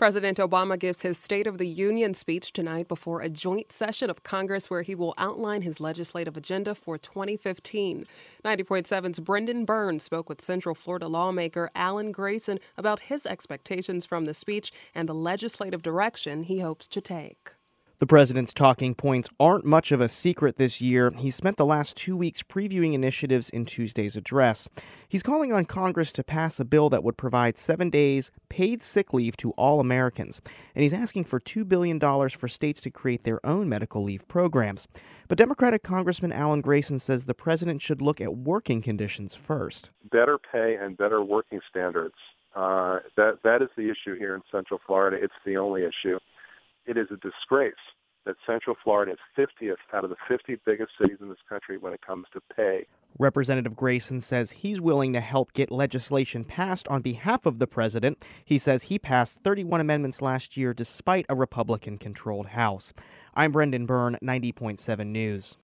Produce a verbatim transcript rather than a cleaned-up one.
President Obama gives his State of the Union speech tonight before a joint session of Congress where he will outline his legislative agenda for twenty fifteen. ninety point seven's Brendan Byrne spoke with Central Florida lawmaker Alan Grayson about his expectations from the speech and the legislative direction he hopes to take. The president's talking points aren't much of a secret this year. He spent the last two weeks previewing initiatives in Tuesday's address. He's calling on Congress to pass a bill that would provide seven days paid sick leave to all Americans. And he's asking for two billion dollars for states to create their own medical leave programs. But Democratic Congressman Alan Grayson says the president should look at working conditions first. Better pay and better working standards. Uh, that that is the issue here in Central Florida. It's the only issue. It is a disgrace that Central Florida is fiftieth out of the fifty biggest cities in this country when it comes to pay. Representative Grayson says he's willing to help get legislation passed on behalf of the president. He says he passed thirty-one amendments last year despite a Republican-controlled House. I'm Brendan Byrne, ninety point seven News.